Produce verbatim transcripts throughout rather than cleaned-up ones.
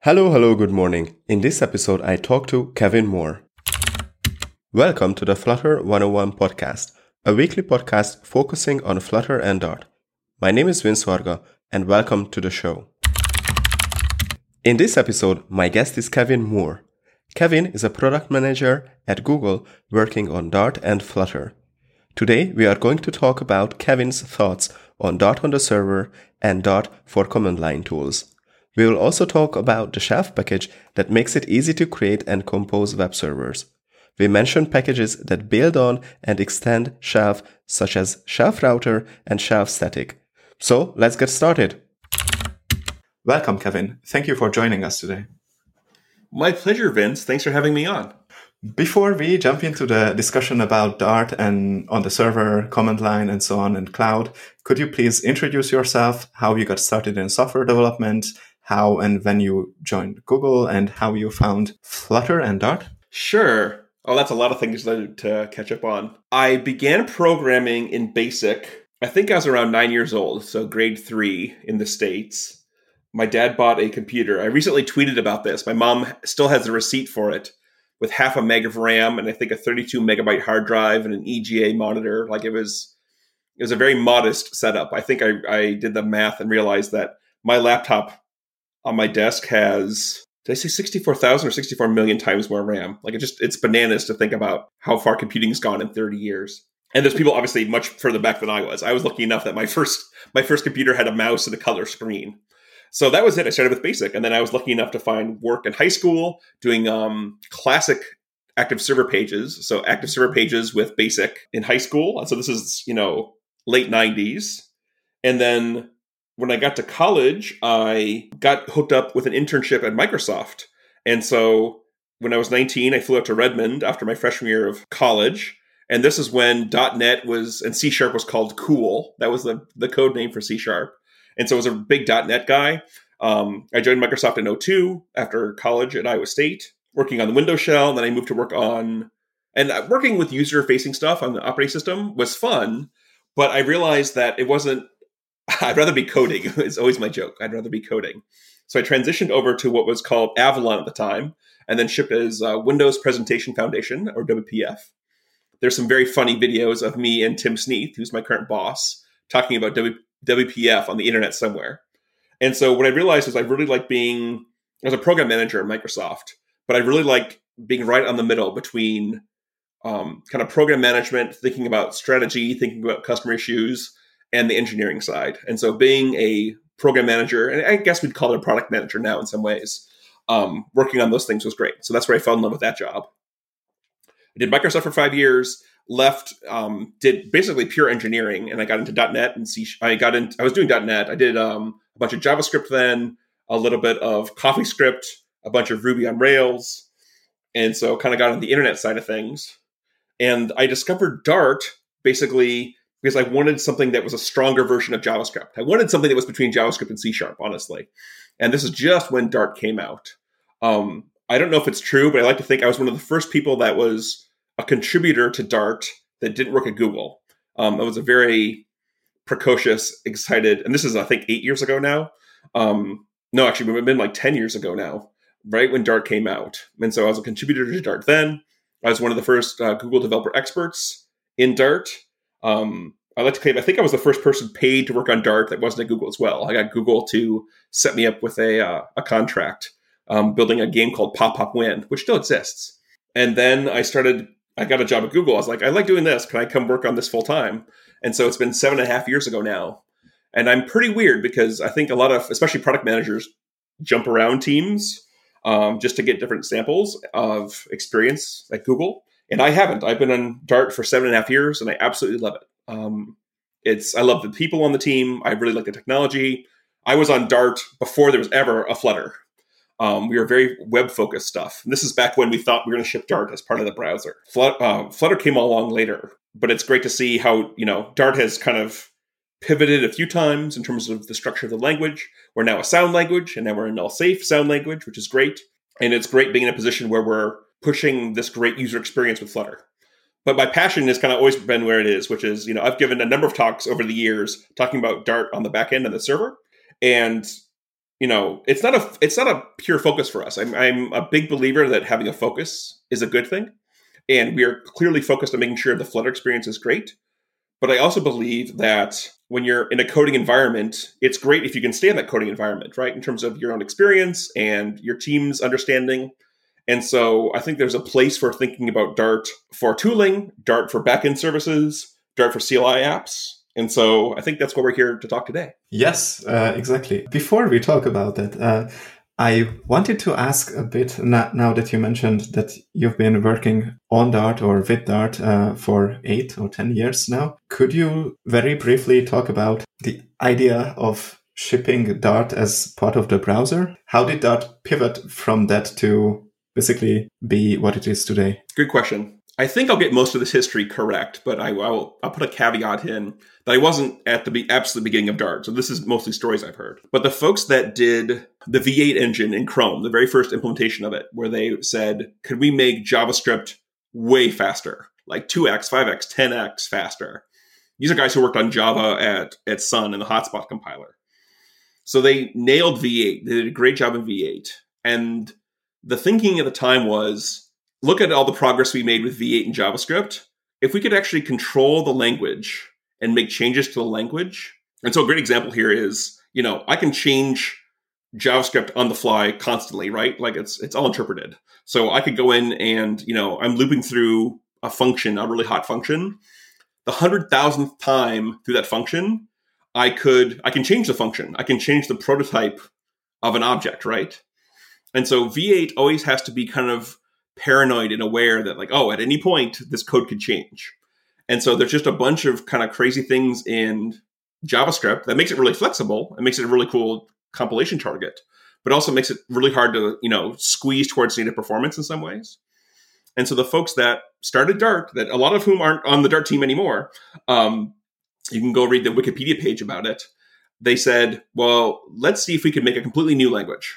Hello, hello, good morning. In this episode, I talk to Kevin Moore. Welcome to the Flutter one oh one podcast, a weekly podcast focusing on Flutter and Dart. My name is Vince Varga, and welcome to the show. In this episode, my guest is Kevin Moore. Kevin is a product manager at Google working on Dart and Flutter. Today, we are going to talk about Kevin's thoughts on Dart on the server and Dart for command line tools. We will also talk about the Shelf package that makes it easy to create and compose web servers. We mentioned packages that build on and extend Shelf, such as Shelf Router and Shelf Static. So let's get started. Welcome, Kevin. Thank you for joining us today. My pleasure, Vince. Thanks for having me on. Before we jump into the discussion about Dart and on the server, command line, and so on, and cloud, could you please introduce yourself, how you got started in software development, how and when you joined Google, and how you found Flutter and Dart? Sure. Oh, that's a lot of things to catch up on. I began programming in BASIC. I think I was around nine years old, so grade three in the States. My dad bought a computer. I recently tweeted about this. My mom still has a receipt for it with half a meg of RAM and I think a thirty-two megabyte hard drive and an E G A monitor. Like it was, it was a very modest setup. I think I, I did the math and realized that my laptop on my desk has, did I say sixty-four thousand or sixty-four million times more RAM? Like it just, it's bananas to think about how far computing's gone in thirty years. And there's people obviously much further back than I was. I was lucky enough that my first, my first computer had a mouse and a color screen. So that was it. I started with BASIC. And then I was lucky enough to find work in high school doing um, classic active server pages. So active server pages with BASIC in high school. And so this is, you know, late nineties. And then when I got to college, I got hooked up with an internship at Microsoft. And so when I was nineteen, I flew out to Redmond after my freshman year of college. And this is when .NET was, and C Sharp was called Cool. That was the, the code name for C Sharp. And so I was a big .NET guy. Um, I joined Microsoft in oh two after college at Iowa State, working on the Windows shell. And then I moved to work on, and working with user-facing stuff on the operating system was fun. But I realized that it wasn't, I'd rather be coding. It's always my joke. I'd rather be coding. So I transitioned over to what was called Avalon at the time, and then shipped as uh, Windows Presentation Foundation, or W P F. There's some very funny videos of me and Tim Sneath, who's my current boss, talking about w- WPF on the internet somewhere. And so what I realized is I really like being, I was a program manager at Microsoft, but I really like being right on the middle between um, kind of program management, thinking about strategy, thinking about customer issues, and the engineering side. And so being a program manager, and I guess we'd call it a product manager now in some ways, um, working on those things was great. So that's where I fell in love with that job. I did Microsoft for five years, left, um, did basically pure engineering, and I got into .NET and C. I got in. I was doing .NET. I did um, a bunch of JavaScript then, a little bit of CoffeeScript, a bunch of Ruby on Rails, and so kind of got on the internet side of things. And I discovered Dart basically because I wanted something that was a stronger version of JavaScript. I wanted something that was between JavaScript and C Sharp, honestly. And this is just when Dart came out. Um, I don't know if it's true, but I like to think I was one of the first people that was a contributor to Dart that didn't work at Google. Um, I was a very precocious, excited, and this is, I think, eight years ago now. Um, no, actually, it's been like ten years ago now, right when Dart came out. And so I was a contributor to Dart then. I was one of the first uh, Google developer experts in Dart. Um, I like to claim, I think I was the first person paid to work on Dart that wasn't at Google as well. I got Google to set me up with a uh, a contract, um, building a game called Pop Pop Win, which still exists. And then I started, I got a job at Google. I was like, I like doing this. Can I come work on this full time? And so it's been seven and a half years ago now. And I'm pretty weird because I think a lot of, especially product managers, jump around teams um, just to get different samples of experience at Google. And I haven't. I've been on Dart for seven and a half years, and I absolutely love it. Um, it's I love the people on the team. I really like the technology. I was on Dart before there was ever a Flutter. Um, we were very web-focused stuff. And this is back when we thought we were going to ship Dart as part of the browser. Flut, uh, Flutter came along later, but it's great to see how, you know, Dart has kind of pivoted a few times in terms of the structure of the language. We're now a sound language, and now we're a null-safe sound language, which is great. And it's great being in a position where we're pushing this great user experience with Flutter. But my passion has kind of always been where it is, which is, you know, I've given a number of talks over the years talking about Dart on the back end and the server. And you know, it's not a it's not a pure focus for us. I'm I'm a big believer that having a focus is a good thing, and we are clearly focused on making sure the Flutter experience is great. But I also believe that when you're in a coding environment, it's great if you can stay in that coding environment, right? In terms of your own experience and your team's understanding. And so I think there's a place for thinking about Dart for tooling, Dart for backend services, Dart for C L I apps. And so I think that's what we're here to talk today. Yes, uh, exactly. Before we talk about that, uh, I wanted to ask a bit now, now that you mentioned that you've been working on Dart or with Dart uh, for eight or ten years now. Could you very briefly talk about the idea of shipping Dart as part of the browser? How did Dart pivot from that to basically be what it is today? Good question. I think I'll get most of this history correct, but I will, I'll put a caveat in that I wasn't at the absolute beginning of Dart. So this is mostly stories I've heard. But the folks that did the V eight engine in Chrome, the very first implementation of it, where they said, could we make JavaScript way faster? Like two x, five x, ten x faster. These are guys who worked on Java at, at Sun and the Hotspot compiler. So they nailed V eight. They did a great job in V eight. And the thinking at the time was, look at all the progress we made with V eight and JavaScript. If we could actually control the language and make changes to the language. And so a great example here is, you know, I can change JavaScript on the fly constantly, right? Like it's it's all interpreted. So I could go in and, you know, I'm looping through a function, a really hot function. The hundred thousandth time through that function, I could, I can change the function. I can change the prototype of an object, right? And so V eight always has to be kind of paranoid and aware that like, oh, at any point, this code could change. And so there's just a bunch of kind of crazy things in JavaScript that makes it really flexible. It makes it a really cool compilation target, but also makes it really hard to, you know, squeeze towards native performance in some ways. And so the folks that started Dart, that a lot of whom aren't on the Dart team anymore, um, you can go read the Wikipedia page about it. They said, well, let's see if we can make a completely new language.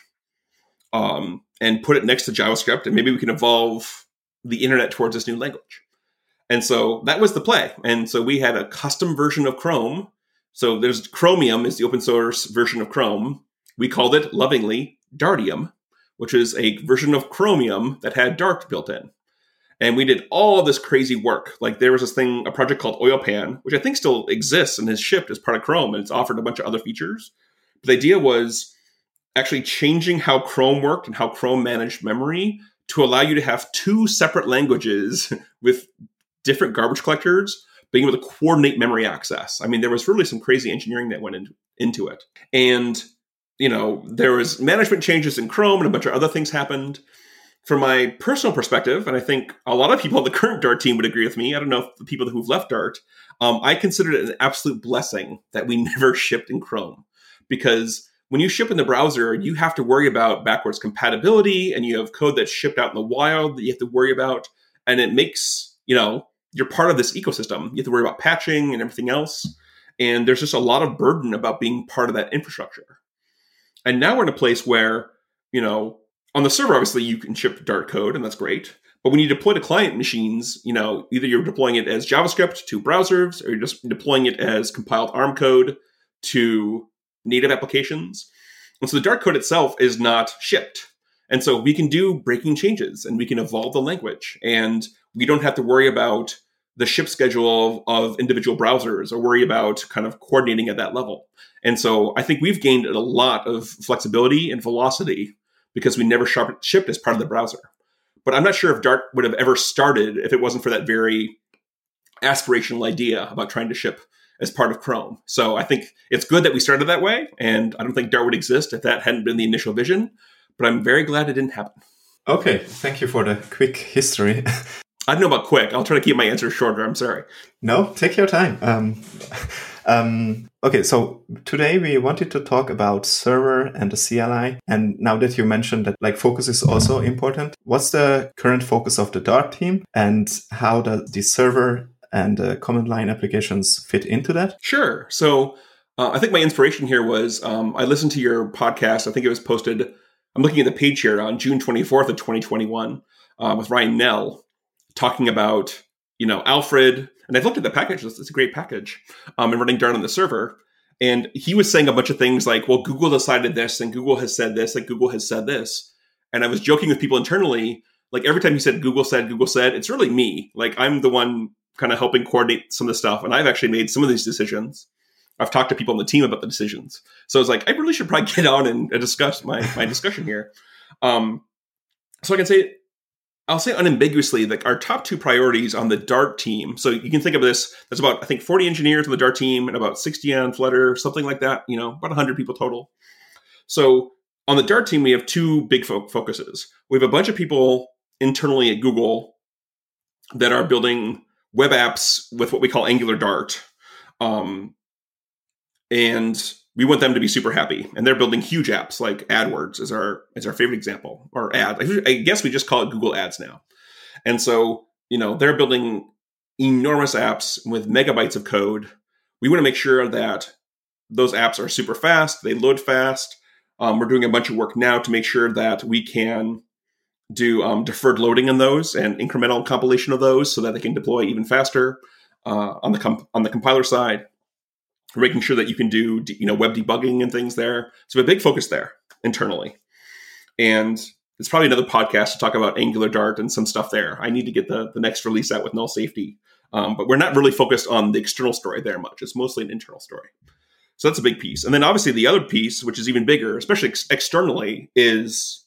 Um, and put it next to JavaScript, and maybe we can evolve the internet towards this new language. And so that was the play. And so we had a custom version of Chrome. So there's Chromium is the open source version of Chrome. We called it lovingly Dartium, which is a version of Chromium that had Dart built in. And we did all of this crazy work. Like there was this thing, a project called OilPan, which I think still exists and is shipped as part of Chrome, and it's offered a bunch of other features. But the idea was actually changing how Chrome worked and how Chrome managed memory to allow you to have two separate languages with different garbage collectors being able to coordinate memory access. I mean, there was really some crazy engineering that went into, into it. And, you know, there was management changes in Chrome and a bunch of other things happened. From my personal perspective, and I think a lot of people on the current Dart team would agree with me, I don't know if the people who've left Dart, um, I considered it an absolute blessing that we never shipped in Chrome. Because when you ship in the browser, you have to worry about backwards compatibility, and you have code that's shipped out in the wild that you have to worry about. And it makes, you know, you're part of this ecosystem. You have to worry about patching and everything else. And there's just a lot of burden about being part of that infrastructure. And now we're in a place where, you know, on the server, obviously you can ship Dart code, and that's great. But when you deploy to client machines, you know, either you're deploying it as JavaScript to browsers, or you're just deploying it as compiled ARM code to native applications. And so the Dart code itself is not shipped. And so we can do breaking changes, and we can evolve the language, and we don't have to worry about the ship schedule of, of individual browsers or worry about kind of coordinating at that level. And so I think we've gained a lot of flexibility and velocity because we never sharp, shipped as part of the browser. But I'm not sure if Dart would have ever started if it wasn't for that very aspirational idea about trying to ship as part of Chrome. So I think it's good that we started that way, and I don't think Dart would exist if that hadn't been the initial vision, but I'm very glad it didn't happen. Okay, thank you for the quick history. I don't know about quick. I'll try to keep my answers shorter. I'm sorry. No, take your time. Um, um, okay, so today we wanted to talk about server and the C L I. And now that you mentioned that like focus is also important, what's the current focus of the Dart team, and how does the server and uh, command line applications fit into that? Sure. So uh, I think my inspiration here was um, I listened to your podcast. I think it was posted, I'm looking at the page here, on June twenty-fourth of twenty twenty-one uh, with Ryan Nell talking about, you know, Alfred. And I've looked at the package. It's, it's a great package. Um, and running Dart on the server. And he was saying a bunch of things like, well, Google decided this and Google has said this, like Google has said this. And I was joking with people internally, like every time he said Google said, Google said, it's really me. Like I'm the one kind of helping coordinate some of the stuff. And I've actually made some of these decisions. I've talked to people on the team about the decisions. So it's like, I really should probably get on and, and discuss my, my discussion here. Um, so I can say, I'll say unambiguously, like our top two priorities on the Dart team. So you can think of this, there's about, I think, forty engineers on the Dart team and about sixty on Flutter, something like that, you know, about one hundred people total. So on the Dart team, we have two big fo- focuses. We have a bunch of people internally at Google that are building web apps with what we call Angular Dart. Um, and we want them to be super happy. And they're building huge apps like AdWords is our is our favorite example, or ad. I guess we just call it Google Ads now. And so, you know, they're building enormous apps with megabytes of code. We want to make sure that those apps are super fast. They load fast. Um, we're doing a bunch of work now to make sure that we can do um, deferred loading in those and incremental compilation of those so that they can deploy even faster uh, on the comp- on the compiler side. We're making sure that you can do, you know, web debugging and things there. So we have a big focus there internally. And it's probably another podcast to talk about Angular Dart and some stuff there. I need to get the, the next release out with null safety. Um, but we're not really focused on the external story there much. It's mostly an internal story. So that's a big piece. And then obviously the other piece, which is even bigger, especially ex- externally, is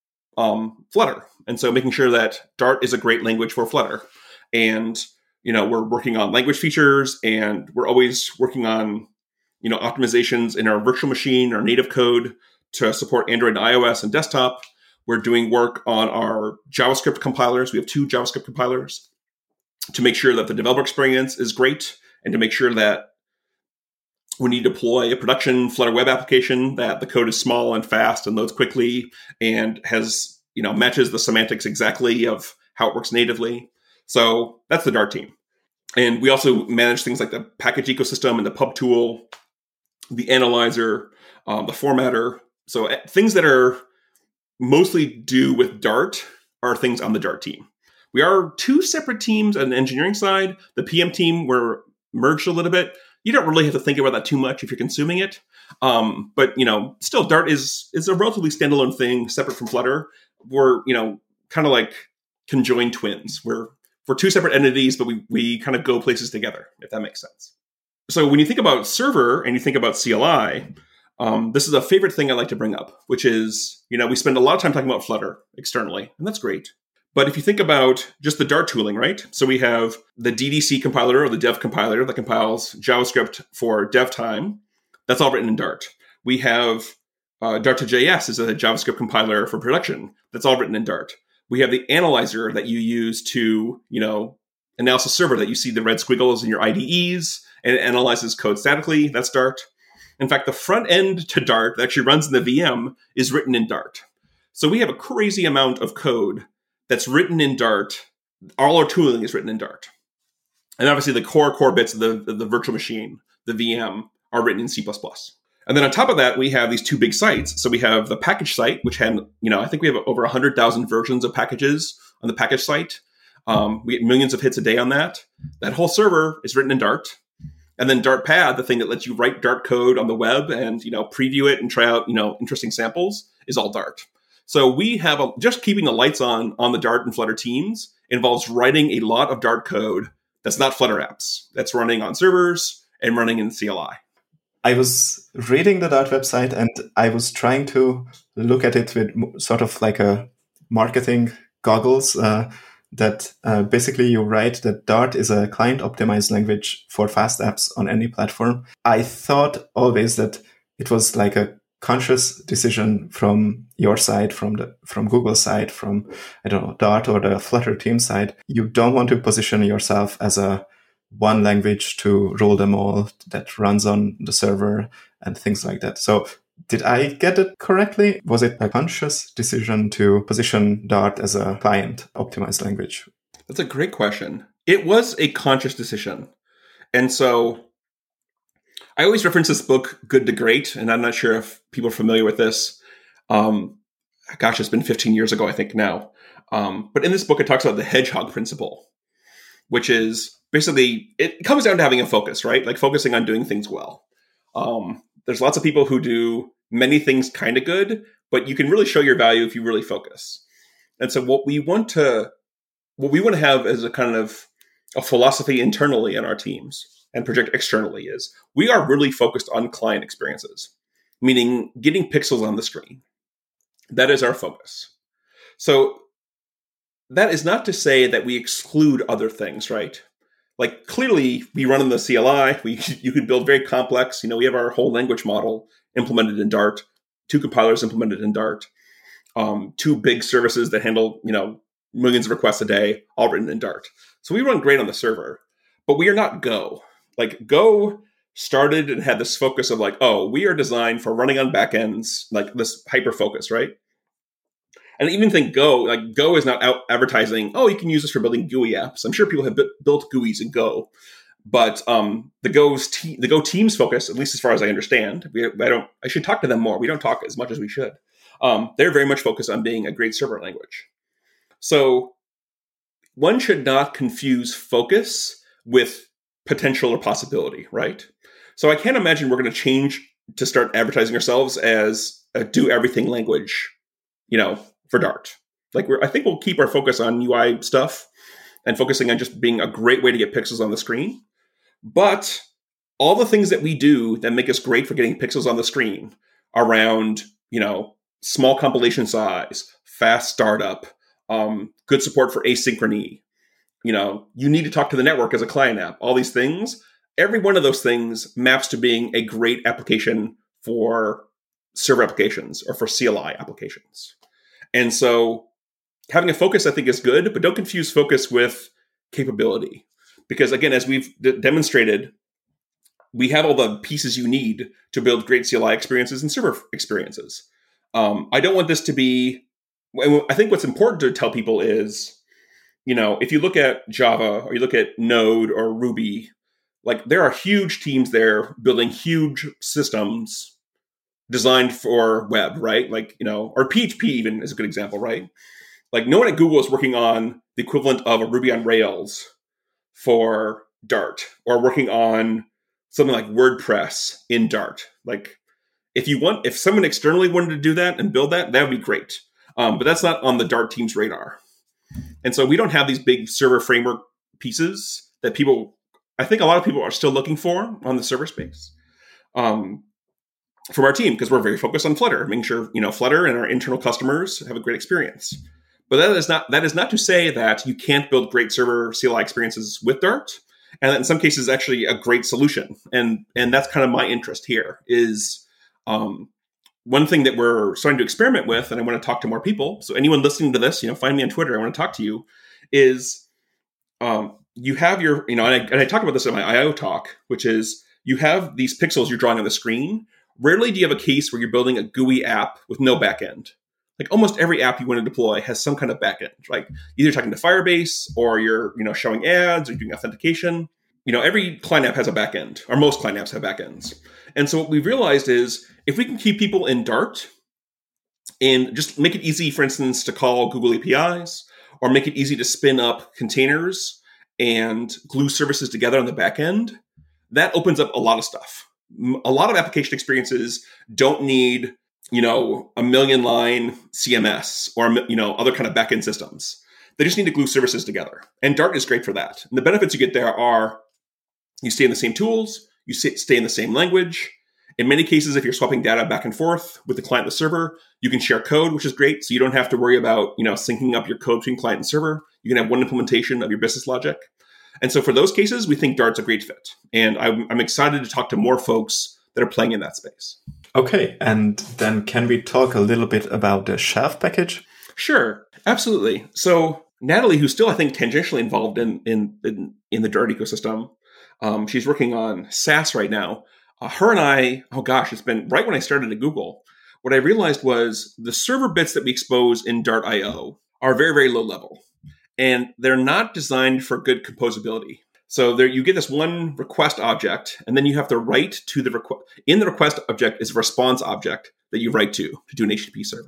um, Flutter. And so making sure that Dart is a great language for Flutter. And you know, we're working on language features, and we're always working on, you know, optimizations in our virtual machine, our native code to support Android and iOS and desktop. We're doing work on our JavaScript compilers. We have two JavaScript compilers to make sure that the developer experience is great, and to make sure that when you deploy a production Flutter web application, that the code is small and fast and loads quickly and has, you know, matches the semantics exactly of how it works natively. So that's the Dart team. And we also manage things like the package ecosystem and the pub tool, the analyzer, um, the formatter. So uh, things that are mostly do with Dart are things on the Dart team. We are two separate teams on the engineering side. The P M team, we're merged a little bit. You don't really have to think about that too much if you're consuming it. Um, but, you know, still Dart is is a relatively standalone thing, separate from Flutter. We're, you know, kind of like conjoined twins. We're We're two separate entities, but we we kind of go places together, if that makes sense. So when you think about server and you think about C L I, um, this is a favorite thing I like to bring up, which is, you know, we spend a lot of time talking about Flutter externally, and that's great. But if you think about just the Dart tooling, right? So we have the D D C compiler or the dev compiler that compiles JavaScript for dev time. That's all written in Dart. We have uh, Dart to J S is a JavaScript compiler for production. That's all written in Dart. We have the analyzer that you use to, you know, analysis server that you see the red squiggles in your I D Es, and it analyzes code statically. That's Dart. In fact, the front end to Dart that actually runs in the V M is written in Dart. So we have a crazy amount of code that's written in Dart. All our tooling is written in Dart. And obviously the core core bits of the, of the virtual machine, the V M, are written in C plus plus. And then on top of that, we have these two big sites. So we have the package site, which had, you know, I think we have over one hundred thousand versions of packages on the package site. Um, we get millions of hits a day on that. That whole server is written in Dart. And then Dartpad, the thing that lets you write Dart code on the web and, you know, preview it and try out, you know, interesting samples, is all Dart. So we have a, just keeping the lights on on the Dart and Flutter teams involves writing a lot of Dart code that's not Flutter apps. That's running on servers and running in C L I. I was reading the Dart website and I was trying to look at it with sort of like a marketing goggles uh, that uh, basically you write that Dart is a client optimized language for fast apps on any platform. I thought always that it was like a conscious decision from your side, from the from Google side, from, I don't know, Dart or the Flutter team side. You don't want to position yourself as a one language to rule them all that runs on the server and things like that. So did I get it correctly? Was it a conscious decision to position Dart as a client optimized language? That's a great question. It was a conscious decision. And so I always reference this book, Good to Great, and I'm not sure if people are familiar with this. Um, gosh, it's been fifteen years ago, I think now. Um, but in this book, it talks about the hedgehog principle, which is basically, it comes down to having a focus, right? Like focusing on doing things well. Um, there's lots of people who do many things kind of good, but you can really show your value if you really focus. And so what we want to, what we want to have as a kind of a philosophy internally in our teams and project externally is we are really focused on client experiences, meaning getting pixels on the screen. That is our focus. So that is not to say that we exclude other things, right? Like clearly we run in the C L I, we you can build very complex, you know, we have our whole language model implemented in Dart, two compilers implemented in Dart, um, two big services that handle, you know, millions of requests a day, all written in Dart. So we run great on the server, but we are not Go. Like Go started and had this focus of like, oh, we are designed for running on backends, like this hyper focus, right? And I even think Go, like Go is not out advertising, oh, you can use this for building G U I apps. I'm sure people have b- built G U Is in Go, but um, the Go's te- the Go team's focus, at least as far as I understand, we, I don't. I should talk to them more. We don't talk as much as we should. Um, they're very much focused on being a great server language. So one should not confuse focus with potential or possibility, right? So I can't imagine we're going to change to start advertising ourselves as a do everything language, you know, for Dart. Like we're, I think we'll keep our focus on U I stuff and focusing on just being a great way to get pixels on the screen. But all the things that we do that make us great for getting pixels on the screen around, you know, small compilation size, fast startup, um, good support for asynchrony, you know, you need to talk to the network as a client app, all these things, every one of those things maps to being a great application for server applications or for C L I applications. And so having a focus, I think, is good, but don't confuse focus with capability. Because again, as we've d- demonstrated, we have all the pieces you need to build great C L I experiences and server experiences. Um, I don't want this to be, I think what's important to tell people is, you know, if you look at Java or you look at Node or Ruby, like there are huge teams there building huge systems designed for web, right? Like, you know, or P H P even is a good example, right? Like no one at Google is working on the equivalent of a Ruby on Rails for Dart or working on something like WordPress in Dart. Like if you want, if someone externally wanted to do that and build that, that would be great. Um, but that's not on the Dart team's radar. And so we don't have these big server framework pieces that people, I think a lot of people are still looking for on the server space um, from our team, because we're very focused on Flutter, making sure, you know, Flutter and our internal customers have a great experience. But that is not, that is not to say that you can't build great server C L I experiences with Dart. And that in some cases, actually a great solution. And, and that's kind of my interest here is um, one thing that we're starting to experiment with, and I want to talk to more people. So anyone listening to this, you know, find me on Twitter. I want to talk to you. Is um, you have your, you know, and I, and I talk about this in my I O talk, which is you have these pixels you're drawing on the screen. Rarely do you have a case where you're building a G U I app with no backend. Like almost every app you want to deploy has some kind of backend, like either talking to Firebase or you're, you know, showing ads or doing authentication. You know, every client app has a backend, or most client apps have backends. And so what we've realized is if we can keep people in Dart and just make it easy, for instance, to call Google A P Is or make it easy to spin up containers and glue services together on the backend, that opens up a lot of stuff. A lot of application experiences don't need, you know, a million line C M S or, you know, other kind of backend systems. They just need to glue services together. And Dart is great for that. And the benefits you get there are you stay in the same tools, you stay in the same language. In many cases, if you're swapping data back and forth with the client and the server, you can share code, which is great. So you don't have to worry about, you know, syncing up your code between client and server. You can have one implementation of your business logic. And so for those cases, we think Dart's a great fit. And I'm, I'm excited to talk to more folks that are playing in that space. Okay. And then can we talk a little bit about the shelf package? Sure. Absolutely. So Natalie, who's still, I think, tangentially involved in, in, in, in the Dart ecosystem, um, she's working on SaaS right now. Uh, her and I, oh gosh, it's been right when I started at Google. What I realized was the server bits that we expose in Dart I O are very, very low level. And they're not designed for good composability. So there, you get this one request object, and then you have to write to the request. In the request object is a response object that you write to to do an H T T P server.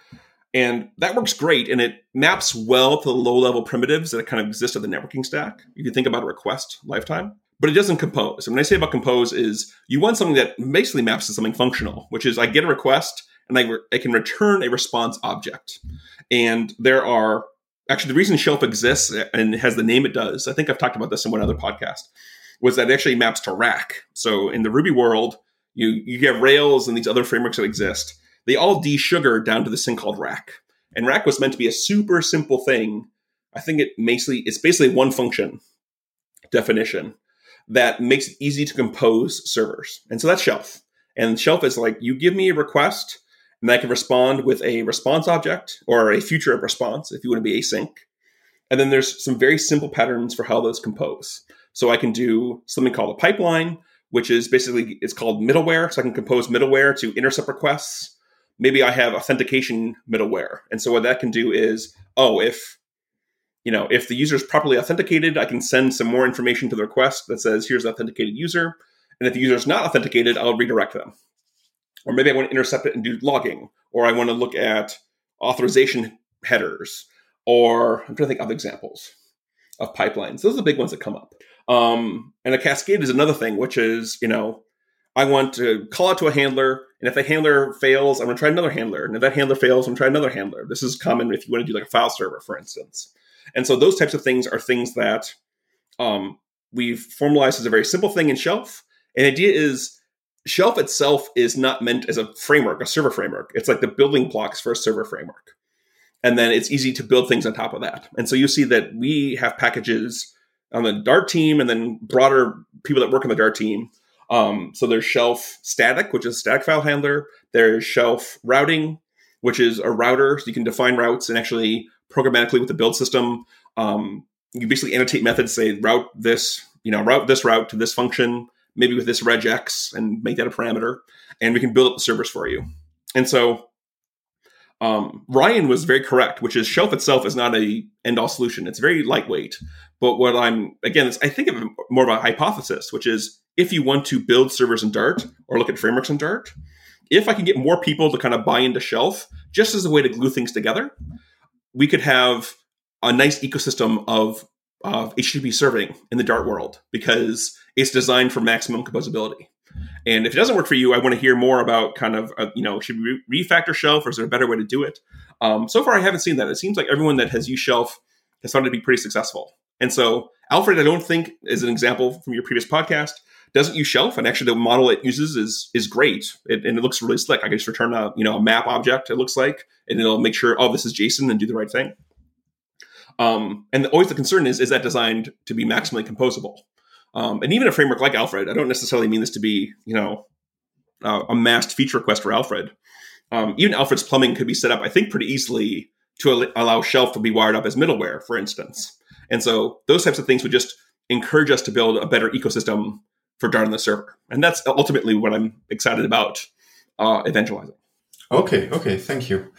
And that works great, and it maps well to the low-level primitives that kind of exist in the networking stack. If you think about a request lifetime. but it doesn't compose. And when I say about compose is you want something that basically maps to something functional, which is I get a request and I, re- I can return a response object. And there are actually the reason Shelf exists and has the name it does, I think I've talked about this in one other podcast, was that it actually maps to Rack. So in the Ruby world, you, you get Rails and these other frameworks that exist. They all de-sugar down to this thing called Rack. And Rack was meant to be a super simple thing. I think it basically it's basically one function definition that makes it easy to compose servers. And so that's Shelf. And Shelf is like, you give me a request, and I can respond with a response object or a future of response if you want to be async. And then there's some very simple patterns for how those compose. So I can do something called a pipeline, which is basically, it's called middleware. So I can compose middleware to intercept requests. Maybe I have authentication middleware. And so what that can do is, oh, if you know, if the user is properly authenticated, I can send some more information to the request that says, here's the authenticated user. And if the user is not authenticated, I'll redirect them. Or maybe I want to intercept it and do logging. Or I want to look at authorization headers. Or I'm trying to think of examples of pipelines. Those are the big ones that come up. Um, and a cascade is another thing, which is, you know, I want to call out to a handler. And if the handler fails, I'm going to try another handler. And if that handler fails, I'm going to try another handler. This is common if you want to do like a file server, for instance. And so those types of things are things that um, we've formalized as a very simple thing in Shelf. And the idea is Shelf itself is not meant as a framework, a server framework. It's like the building blocks for a server framework. And then it's easy to build things on top of that. And so you see that we have packages on the Dart team and then broader people that work on the Dart team. Um, so there's Shelf Static, which is a static file handler. There's Shelf Routing, which is a router. So you can define routes and actually programmatically with the build system. Um, you basically annotate methods, say route this, you know, route this route to this function, maybe with this regex, and make that a parameter. And we can build up the servers for you. And so um, Ryan was very correct, which is Shelf itself is not a end-all solution. It's very lightweight. But what I'm, again, it's, I think of it more of a hypothesis, which is if you want to build servers in Dart or look at frameworks in Dart, if I can get more people to kind of buy into Shelf, just as a way to glue things together, we could have a nice ecosystem of, of H T T P serving in the Dart world because it's designed for maximum composability. And if it doesn't work for you, I want to hear more about kind of, uh, you know, should we refactor Shelf or is there a better way to do it? Um, so far, I haven't seen that. It seems like everyone that has used Shelf has found it to be pretty successful. And so Alfred, I don't think, is an example from your previous podcast, doesn't use Shelf. And actually the model it uses is is great. It, and it looks really slick. I can just return a, you know, a map object, it looks like, and it'll make sure, oh, this is JSON and do the right thing. Um, and always the concern is, is that designed to be maximally composable? Um, and even a framework like Alfred, I don't necessarily mean this to be, you know, uh, a masked feature request for Alfred. Um, even Alfred's plumbing could be set up, I think, pretty easily to al- allow Shelf to be wired up as middleware, for instance. And so those types of things would just encourage us to build a better ecosystem for Dart on the server. And that's ultimately what I'm excited about uh, evangelizing. Okay, okay, thank you.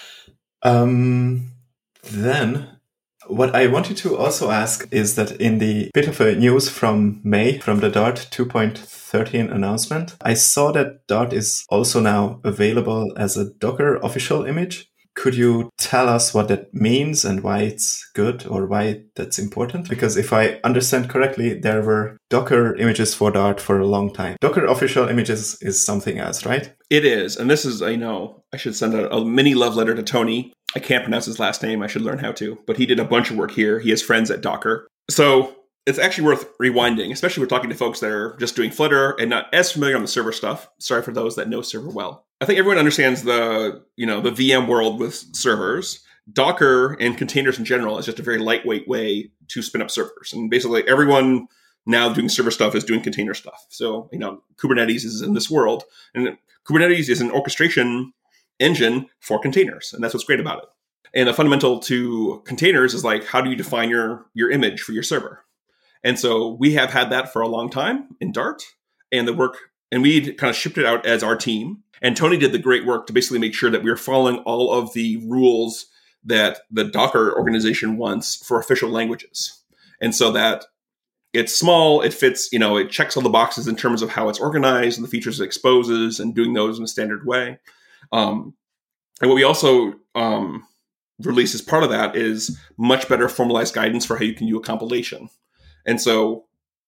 Um, then what I wanted to also ask is that in the bit of a news from May, from the Dart two point thirteen announcement, I saw that Dart is also now available as a Docker official image. Could you tell us what that means and why it's good or why that's important? Because if I understand correctly, there were Docker images for Dart for a long time. Docker official images is something else, right? It is. And this is, I know, I should send a, a mini love letter to Tony. I can't pronounce his last name. I should learn how to. But he did a bunch of work here. He has friends at Docker. So it's actually worth rewinding, especially we're talking to folks that are just doing Flutter and not as familiar on the server stuff. Sorry for those that know server well. I think everyone understands the, you know, the V M world with servers. Docker and containers in general is just a very lightweight way to spin up servers. And basically everyone now doing server stuff is doing container stuff. So, you know, Kubernetes is in this world. And Kubernetes is an orchestration engine for containers. And that's what's great about it. And the fundamental to containers is like, how do you define your, your image for your server? And so we have had that for a long time in Dart. And the work, and we kind of shipped it out as our team. And Tony did the great work to basically make sure that we were following all of the rules that the Docker organization wants for official languages. And so that it's small, it fits, you know, it checks all the boxes in terms of how it's organized and the features it exposes and doing those in a standard way. Um, and what we also um, released as part of that is much better formalized guidance for how you can do a compilation. And so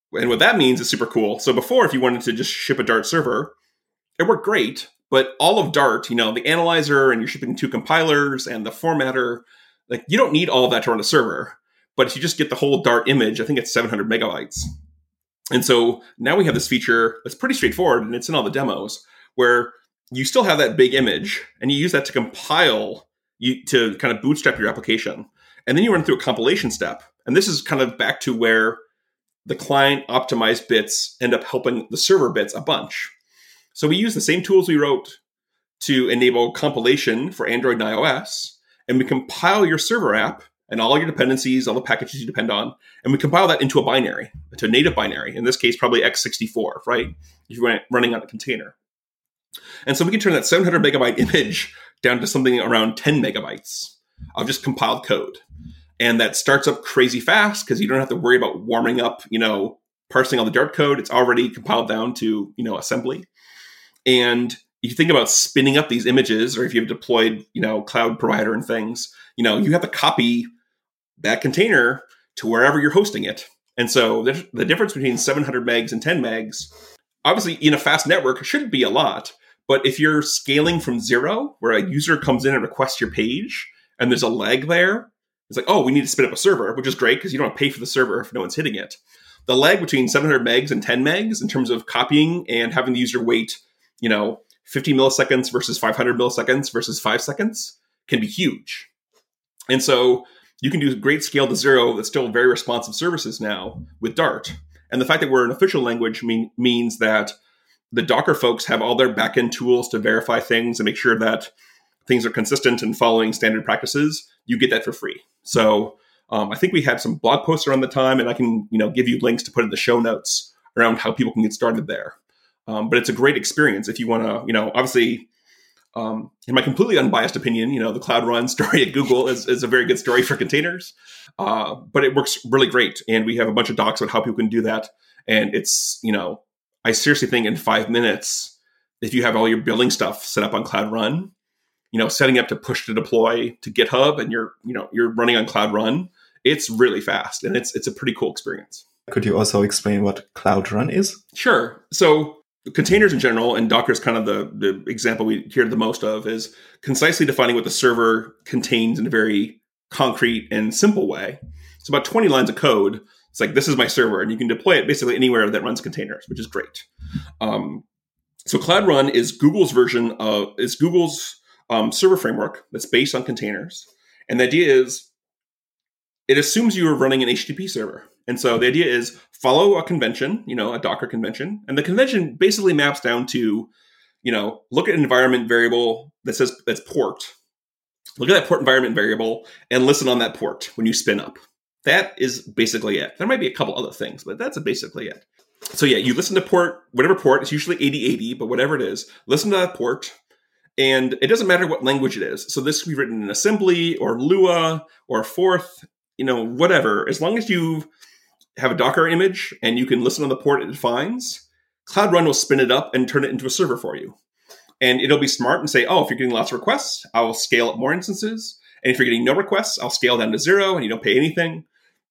And what that means is super cool. So before, if you wanted to just ship a Dart server, it worked great. But all of Dart, you know, the analyzer and you're shipping two compilers and the formatter, like you don't need all of that to run a server. But if you just get the whole Dart image, I think it's seven hundred megabytes. And so now we have this feature that's pretty straightforward, and it's in all the demos, where you still have that big image and you use that to compile, you to kind of bootstrap your application. And then you run through a compilation step. And this is kind of back to where the client optimized bits end up helping the server bits a bunch. So we use the same tools we wrote to enable compilation for Android and iOS, and we compile your server app and all your dependencies, all the packages you depend on, and we compile that into a binary, to a native binary, in this case, probably x sixty-four, right? If you're running on a container. And so we can turn that seven hundred megabyte image down to something around ten megabytes of just compiled code. And that starts up crazy fast because you don't have to worry about warming up, you know, parsing all the Dart code. It's already compiled down to, you know, assembly. And you think about spinning up these images, or if you've deployed, you know, cloud provider and things, you know, you have to copy that container to wherever you're hosting it. And so the, the difference between seven hundred megs and ten megs, obviously in a fast network, shouldn't be a lot. But if you're scaling from zero, where a user comes in and requests your page, and there's a lag there, it's like, oh, we need to spin up a server, which is great because you don't have to pay for the server if no one's hitting it. The lag between seven hundred megs and ten megs in terms of copying and having the user wait, you know, fifty milliseconds versus five hundred milliseconds versus five seconds can be huge. And so you can do great scale to zero that's still very responsive services now with Dart. And the fact that we're an official language mean, means that the Docker folks have all their backend tools to verify things and make sure that things are consistent and following standard practices. You get that for free. So um, I think we had some blog posts around the time, and I can, you know, give you links to put in the show notes around how people can get started there. Um, but it's a great experience if you want to, you know, obviously, um, in my completely unbiased opinion, you know, the Cloud Run story at Google is, is a very good story for containers, uh, but it works really great. And we have a bunch of docs about how people can do that. And it's, you know, I seriously think in five minutes, if you have all your building stuff set up on Cloud Run, you know, setting up to push to deploy to GitHub, and you're, you know, you're running on Cloud Run, it's really fast, and it's it's a pretty cool experience. Could you also explain what Cloud Run is? Sure. So containers in general, and Docker is kind of the, the example we hear the most of, is concisely defining what the server contains in a very concrete and simple way. It's about twenty lines of code. It's like, this is my server, and you can deploy it basically anywhere that runs containers, which is great. Um, so Cloud Run is Google's version of, is Google's um, server framework that's based on containers. And the idea is, it assumes you are running an H T T P server. And so the idea is follow a convention, you know, a Docker convention. And the convention basically maps down to, you know, look at an environment variable that says that's port. Look at that port environment variable and listen on that port when you spin up. That is basically it. There might be a couple other things, but that's basically it. So yeah, you listen to port, whatever port, it's usually eighty eighty, but whatever it is, listen to that port. And it doesn't matter what language it is. So this can be written in assembly or Lua or Forth, you know, whatever. As long as you have a Docker image and you can listen on the port it defines, Cloud Run will spin it up and turn it into a server for you. And it'll be smart and say, oh, if you're getting lots of requests, I will scale up more instances. And if you're getting no requests, I'll scale down to zero and you don't pay anything.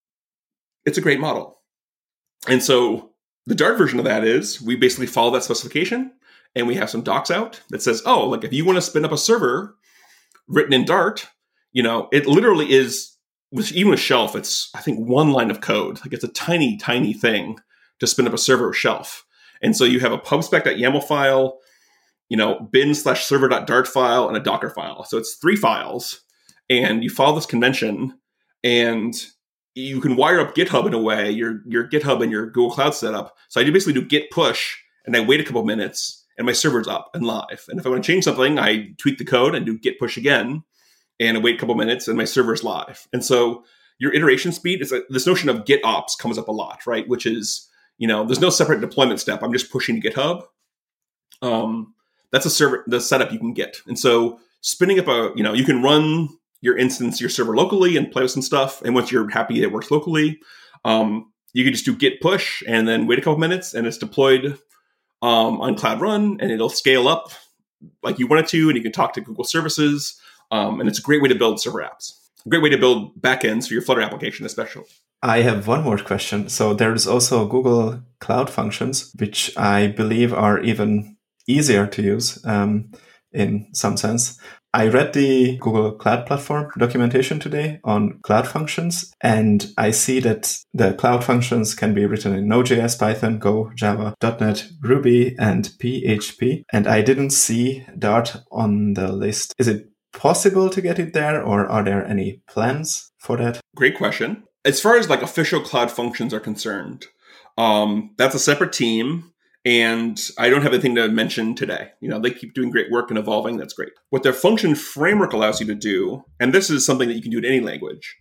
It's a great model. And so the Dart version of that is we basically follow that specification, and we have some docs out that says, oh, like if you want to spin up a server written in Dart, you know, it literally is, even with Shelf, it's, I think, one line of code. Like it's a tiny, tiny thing to spin up a server with Shelf. And so you have a pubspec.yaml file, you know, bin slash server.dart file, and a Docker file. So it's three files, and you follow this convention, and you can wire up GitHub in a way, your your GitHub and your Google Cloud setup. So I basically do git push, and I wait a couple minutes, and my server's up and live. And if I want to change something, I tweak the code and do git push again, and I wait a couple minutes, and my server's live. And so your iteration speed is a, this notion of GitOps comes up a lot, right? Which is, you know, there's no separate deployment step. I'm just pushing to GitHub. Um, that's a server, the setup you can get. And so spinning up a, you know, you can run your instance, your server locally and play with some stuff. And once you're happy it works locally, um, you can just do git push and then wait a couple minutes, and it's deployed um, on Cloud Run, and it'll scale up like you want it to, and you can talk to Google services. Um, and it's a great way to build server apps. A great way to build backends for your Flutter application, especially. I have one more question. So there's also Google Cloud Functions, which I believe are even easier to use um, in some sense. I read the Google Cloud Platform documentation today on Cloud Functions, and I see that the Cloud Functions can be written in Node.js, Python, Go, Java, dot net, Ruby, and P H P. And I didn't see Dart on the list. Is it possible to get it there, or are there any plans for that? Great question. As far as like official Cloud Functions are concerned, um, that's a separate team. And I don't have anything to mention today. You know, they keep doing great work and evolving. That's great. What their function framework allows you to do, and this is something that you can do in any language,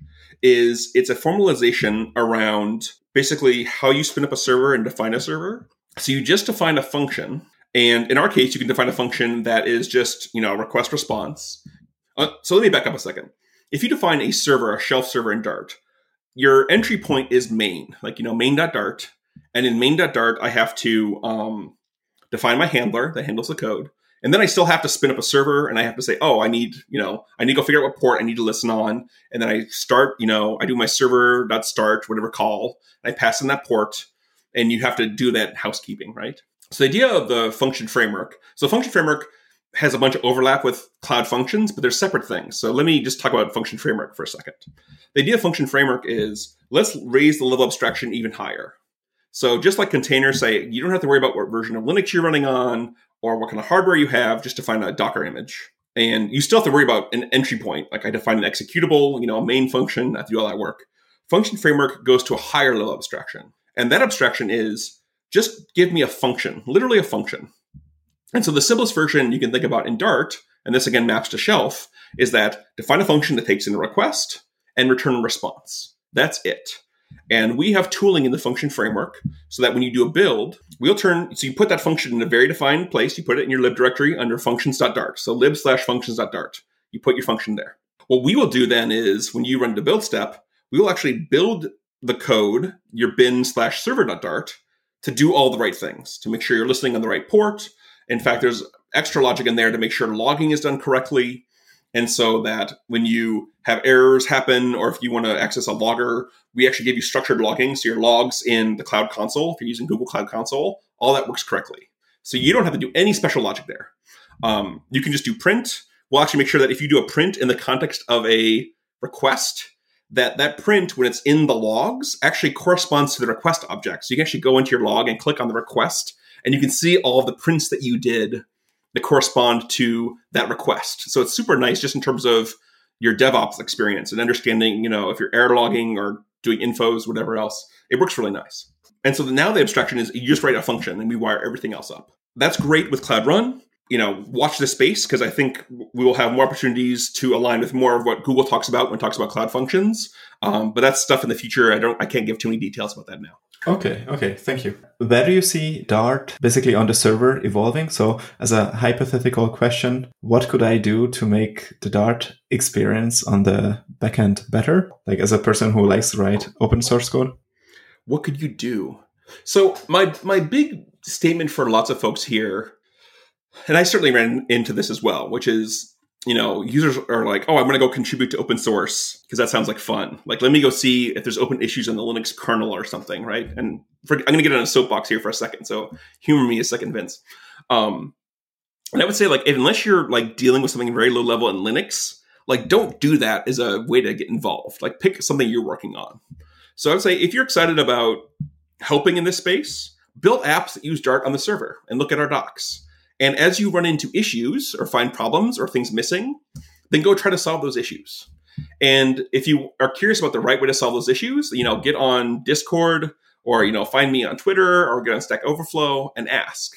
is it's a formalization around basically how you spin up a server and define a server. So you just define a function. And in our case, you can define a function that is just, you know, request response. Uh, so let me back up a second. If you define a server, a shelf server in Dart, your entry point is main, like, you know, main.dart. And in main.dart, I have to um, define my handler that handles the code. And then I still have to spin up a server, and I have to say, oh, I need, you know, I need to go figure out what port I need to listen on. And then I start, you know, I do my server.start, whatever call, and I pass in that port, and you have to do that housekeeping, right? So the idea of the function framework, so the function framework has a bunch of overlap with Cloud Functions, but they're separate things. So let me just talk about function framework for a second. The idea of function framework is let's raise the level of abstraction even higher. So just like containers say, you don't have to worry about what version of Linux you're running on or what kind of hardware you have, just define a Docker image. And you still have to worry about an entry point. Like I define an executable, you know, a main function, I have to do all that work. Function framework goes to a higher level of abstraction. And that abstraction is just give me a function, literally a function. And so the simplest version you can think about in Dart, and this again maps to shelf, is that define a function that takes in a request and return a response. That's it. And we have tooling in the function framework so that when you do a build, we'll turn, so you put that function in a very defined place. You put it in your lib directory under functions.dart. So lib slash functions.dart. You put your function there. What we will do then is when you run the build step, we will actually build the code, your bin slash server.dart, to do all the right things, to make sure you're listening on the right port. In fact, there's extra logic in there to make sure logging is done correctly. And so that when you have errors happen, or if you want to access a logger, we actually give you structured logging. So your logs in the Cloud Console, if you're using Google Cloud Console, all that works correctly. So you don't have to do any special logic there. Um, you can just do print. We'll actually make sure that if you do a print in the context of a request, that that print, when it's in the logs, actually corresponds to the request object. So you can actually go into your log and click on the request, and you can see all of the prints that you did that correspond to that request. So it's super nice just in terms of your DevOps experience and understanding, you know, if you're error logging or doing infos, whatever else, it works really nice. And so now the abstraction is you just write a function and we wire everything else up. That's great with Cloud Run. You know, watch this space because I think we will have more opportunities to align with more of what Google talks about when it talks about Cloud Functions. Um, but that's stuff in the future. I don't, I can't give too many details about that now. Okay, okay, thank you. Where do you see Dart basically on the server evolving? So as a hypothetical question, what could I do to make the Dart experience on the backend better? Like as a person who likes to write open source code? What could you do? So my my big statement for lots of folks here, and I certainly ran into this as well, which is, you know, users are like, oh, I'm going to go contribute to open source because that sounds like fun. Like, let me go see if there's open issues in the Linux kernel or something, right? And for, I'm going to get on a soapbox here for a second. So humor me a second, Vince. Um, and I would say, like, if, unless you're like dealing with something very low level in Linux, like, don't do that as a way to get involved. Like, pick something you're working on. So I would say if you're excited about helping in this space, build apps that use Dart on the server and look at our docs. And as you run into issues or find problems or things missing, then go try to solve those issues. And if you are curious about the right way to solve those issues, you know, get on Discord or, you know, find me on Twitter or get on Stack Overflow and ask.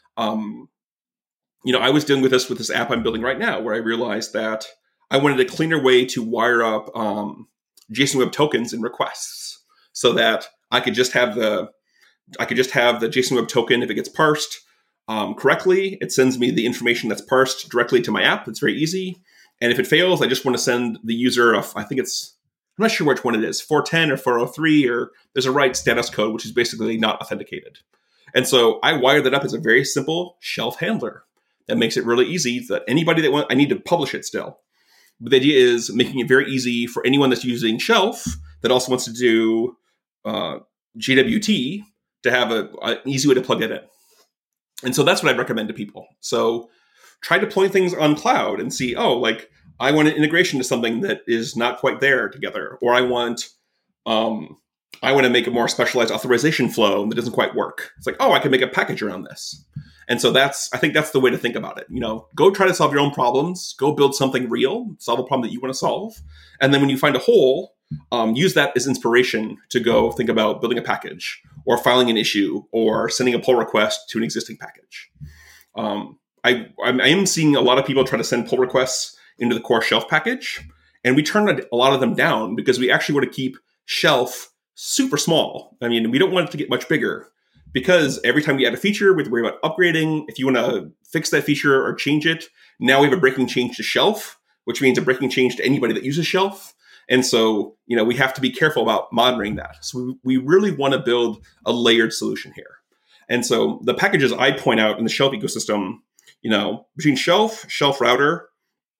Um, you know, I was dealing with this with this app I'm building right now, where I realized that I wanted a cleaner way to wire up um, JSON Web Tokens in requests, so that I could just have the I could just have the JSON Web Token if it gets parsed um, correctly. It sends me the information that's parsed directly to my app. It's very easy. And if it fails, I just want to send the user a, I think it's, I'm not sure which one it is, four ten or four oh three, or there's a write status code, which is basically not authenticated. And so I wired that up as a very simple shelf handler that makes it really easy that anybody that wants, I need to publish it still. But the idea is making it very easy for anyone that's using Shelf that also wants to do uh, J W T to have a, an easy way to plug it in. And so that's what I'd recommend to people. So try deploying things on cloud and see, oh, like I want an integration to something that is not quite there together, or I want um, I want to make a more specialized authorization flow that doesn't quite work. It's like, oh, I can make a package around this. And so that's, I think that's the way to think about it. You know, go try to solve your own problems, go build something real, solve a problem that you want to solve. And then when you find a hole, um, use that as inspiration to go think about building a package or filing an issue or sending a pull request to an existing package. Um, I, I am seeing a lot of people try to send pull requests into the core Shelf package. And we turn a lot of them down because we actually want to keep Shelf super small. I mean, we don't want it to get much bigger because every time we add a feature, we have to worry about upgrading. If you want to fix that feature or change it, now we have a breaking change to Shelf, which means a breaking change to anybody that uses Shelf. And so, you know, we have to be careful about monitoring that. So we, we really want to build a layered solution here. And so the packages I point out in the Shelf ecosystem, you know, between Shelf, Shelf Router,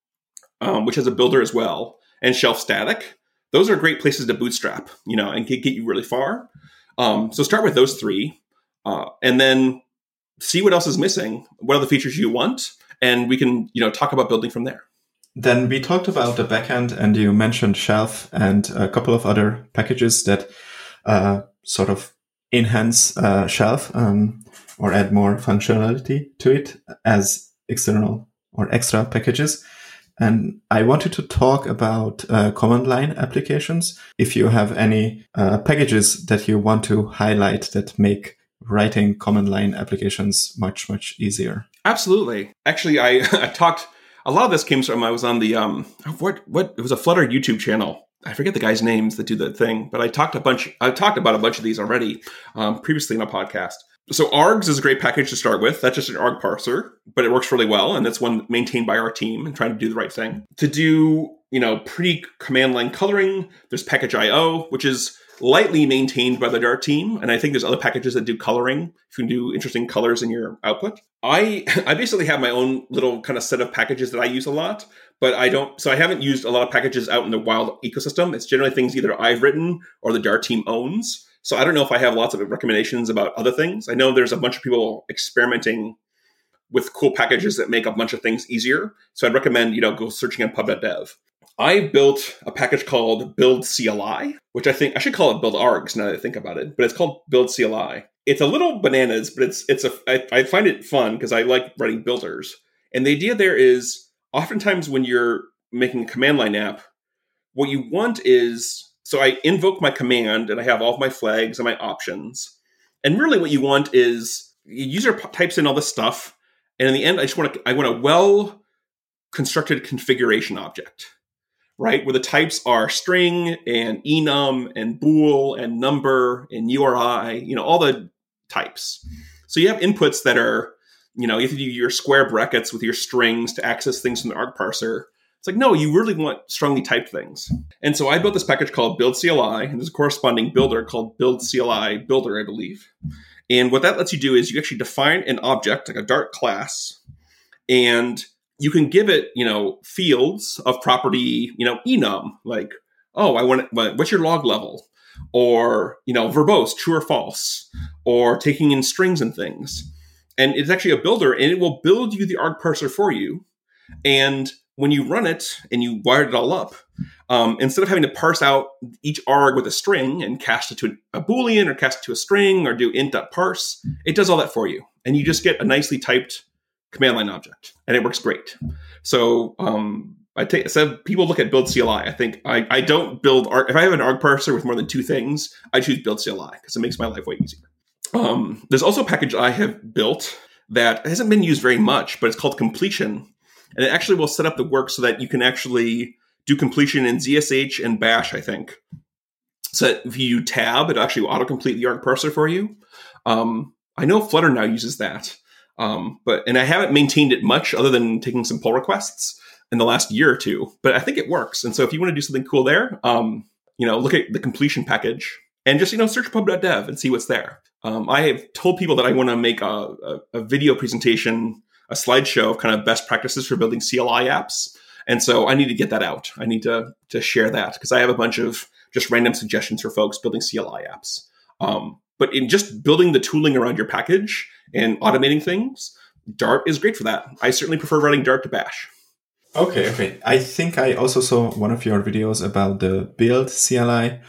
um, which has a builder as well, and Shelf Static, those are great places to bootstrap, you know, and get, get you really far. Um, so start with those three, uh, and then see what else is missing. What are the features you want? And we can, you know, talk about building from there. Then we talked about the backend, and you mentioned Shelf and a couple of other packages that uh, sort of enhance uh, Shelf um, or add more functionality to it as external or extra packages. And I wanted to talk about uh, command line applications. If you have any uh, packages that you want to highlight that make writing command line applications much, much easier. Absolutely. Actually, I, I talked, a lot of this came from, I was on the, um, what, what, it was a Flutter YouTube channel. I forget the guys' names that do the thing, but I talked a bunch, I talked about a bunch of these already um, previously in a podcast. So args is a great package to start with. That's just an arg parser, but it works really well. And that's one maintained by our team and trying to do the right thing. To do, you know, pretty command line coloring, there's package I O, which is lightly maintained by the Dart team. And I think there's other packages that do coloring. If you can do interesting colors in your output. I, I basically have my own little kind of set of packages that I use a lot, but I don't, so I haven't used a lot of packages out in the wild ecosystem. It's generally things either I've written or the Dart team owns. So I don't know if I have lots of recommendations about other things. I know there's a bunch of people experimenting with cool packages that make a bunch of things easier. So I'd recommend, you know, go searching on pub dot dev. I built a package called Build C L I, which I think I should call it Build Args now that I think about it, but it's called Build C L I. It's a little bananas, but it's it's a I, I find it fun because I like writing builders. And the idea there is oftentimes when you're making a command line app, what you want is, so I invoke my command and I have all of my flags and my options. And really what you want is the user types in all this stuff. And in the end, I just want to, I want a well constructed configuration object, right? Where the types are string and enum and bool and number and U R I, you know, all the types. So you have inputs that are, you know, you have to do your square brackets with your strings to access things from the arg parser. It's like, no, you really want strongly typed things. And so I built this package called Build C L I, and there's a corresponding builder called Build C L I Builder, I believe. And what that lets you do is you actually define an object, like a Dart class, and you can give it, you know, fields of property, you know, enum, like, oh, I want it, what's your log level? Or, you know, verbose, true or false, or taking in strings and things. And it's actually a builder, and it will build you the arg parser for you. And when you run it and you wired it all up, um, instead of having to parse out each arg with a string and cast it to a Boolean or cast it to a string or do int.parse, it does all that for you. And you just get a nicely typed command line object, and it works great. So um, I take so people look at Build C L I. I think I, I don't build arg. If I have an arg parser with more than two things, I choose Build C L I because it makes my life way easier. Um, there's also a package I have built that hasn't been used very much, but it's called Completion. And it actually will set up the work so that you can actually do completion in Z S H and Bash, I think. So that if you tab, it'll actually autocomplete the arg parser for you. Um, I know Flutter now uses that. Um, but and I haven't maintained it much other than taking some pull requests in the last year or two. But I think it works. And so if you want to do something cool there, um, you know, look at the completion package and just, you know, search pub dot dev and see what's there. Um, I have told people that I want to make a, a, a video presentation, a slideshow of kind of best practices for building C L I apps. And so I need to get that out. I need to, to share that because I have a bunch of just random suggestions for folks building C L I apps. Um, but in just building the tooling around your package and automating things, Dart is great for that. I certainly prefer writing Dart to Bash. Okay, okay. I think I also saw one of your videos about the build C L I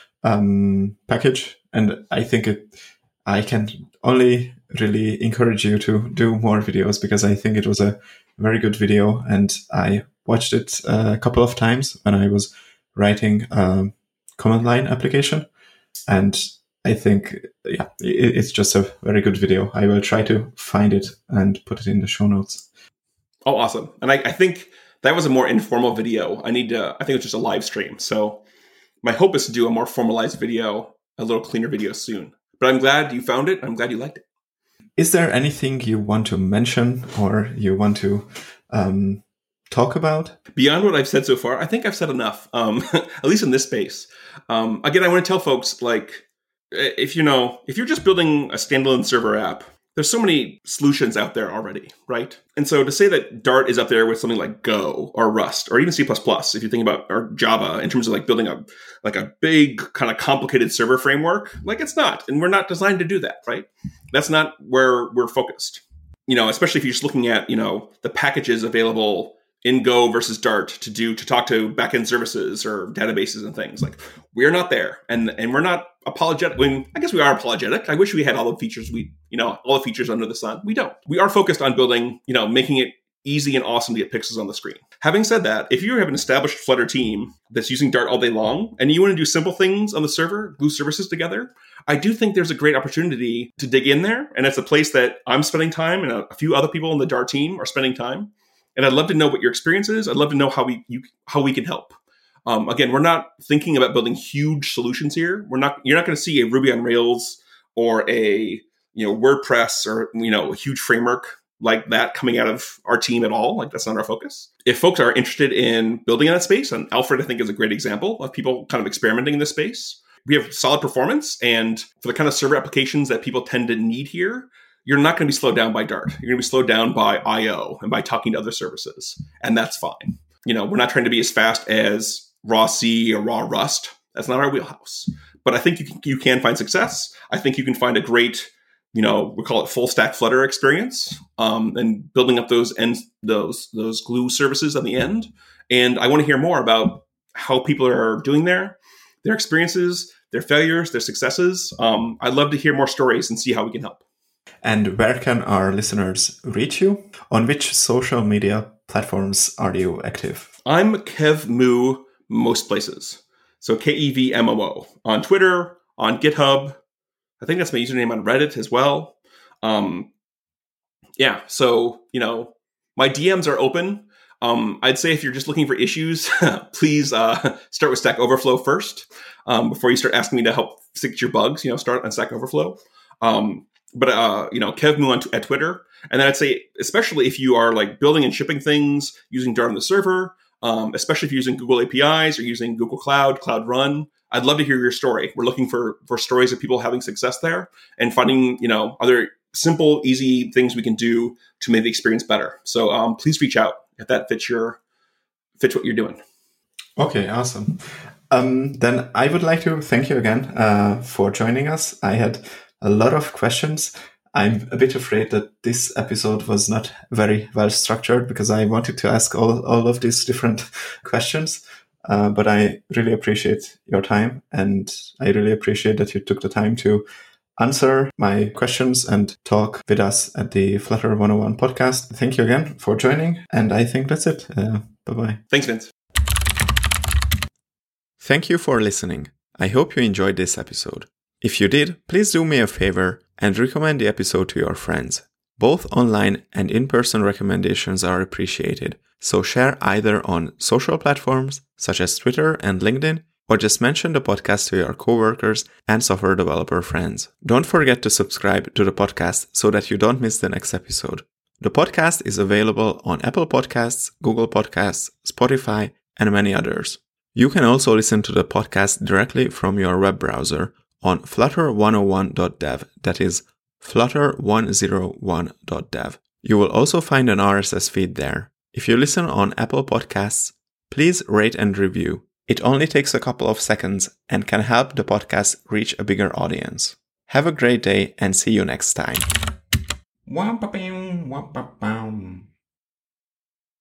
um, package, and I think it. I can only really encourage you to do more videos because I think it was a very good video, and I watched it a couple of times when I was writing a command line application, and I think, yeah, it's just a very good video. I will try to find it and put it in the show notes. Oh, awesome. And I, I think that was a more informal video. I need to, I think it's just a live stream. So my hope is to do a more formalized video, a little cleaner video soon. But I'm glad you found it. I'm glad you liked it. Is there anything you want to mention or you want to um, talk about? Beyond what I've said so far, I think I've said enough, um, at least in this space. Um, again, I want to tell folks, like, if you know, if you're just building a standalone server app, there's so many solutions out there already, right? And so to say that Dart is up there with something like Go or Rust or even C plus plus, if you think about, or Java in terms of like building a like a big kind of complicated server framework, like it's not. And we're not designed to do that, right? That's not where we're focused. You know, especially if you're just looking at, you know, the packages available in Go versus Dart to do, to talk to backend services or databases and things. Like, we're not there. And and we're not apologetic. I mean, I guess we are apologetic. I wish we had all the features we, you know, all the features under the sun. We don't. We are focused on building, you know, making it easy and awesome to get pixels on the screen. Having said that, if you have an established Flutter team that's using Dart all day long and you want to do simple things on the server, glue services together, I do think there's a great opportunity to dig in there. And it's a place that I'm spending time and a, a few other people in the Dart team are spending time. And I'd love to know what your experience is. I'd love to know how we you, how we can help. Um, again, we're not thinking about building huge solutions here. We're not. You're not going to see a Ruby on Rails or a you know WordPress or you know a huge framework like that coming out of our team at all. Like, that's not our focus. If folks are interested in building in that space, and Alfred, I think, is a great example of people kind of experimenting in this space. We have solid performance, and for the kind of server applications that people tend to need here, you're not going to be slowed down by Dart. You're going to be slowed down by I O and by talking to other services. And that's fine. You know, we're not trying to be as fast as raw C or raw Rust. That's not our wheelhouse. But I think you can, you can find success. I think you can find a great, you know, we call it full stack Flutter experience, um, and building up those ends, those, those glue services on the end. And I want to hear more about how people are doing there, their experiences, their failures, their successes. Um, I'd love to hear more stories and see how we can help. And where can our listeners reach you? On which social media platforms are you active? I'm KevMoo most places. So K E V M O O on Twitter, on GitHub. I think that's my username on Reddit as well. Um, yeah, so, you know, my D Ms are open. Um, I'd say if you're just looking for issues, please uh, start with Stack Overflow first um, before you start asking me to help fix your bugs. You know, start on Stack Overflow. Um, But, uh, you know, KevMoo on t- at Twitter. And then I'd say, especially if you are like building and shipping things using Dart on the server, um, especially if you're using Google A P Is or using Google Cloud, Cloud Run, I'd love to hear your story. We're looking for, for stories of people having success there and finding, you know, other simple, easy things we can do to make the experience better. So um, please reach out if that fits your, fits what you're doing. Okay, awesome. Um, then I would like to thank you again uh, for joining us. I had a lot of questions. I'm a bit afraid that this episode was not very well structured because I wanted to ask all, all of these different questions. Uh, but I really appreciate your time, and I really appreciate that you took the time to answer my questions and talk with us at the Flutter one oh one podcast. Thank you again for joining. And I think that's it. Uh, bye-bye. Thanks, Vince. Thank you for listening. I hope you enjoyed this episode. If you did, please do me a favor and recommend the episode to your friends. Both online and in-person recommendations are appreciated, so share either on social platforms such as Twitter and LinkedIn, or just mention the podcast to your coworkers and software developer friends. Don't forget to subscribe to the podcast so that you don't miss the next episode. The podcast is available on Apple Podcasts, Google Podcasts, Spotify, and many others. You can also listen to the podcast directly from your web browser on flutter one oh one dot dev, that is flutter one oh one dot dev. You will also find an R S S feed there. If you listen on Apple Podcasts, please rate and review. It only takes a couple of seconds and can help the podcast reach a bigger audience. Have a great day and see you next time. Wah-ba-bam, wah-ba-bam.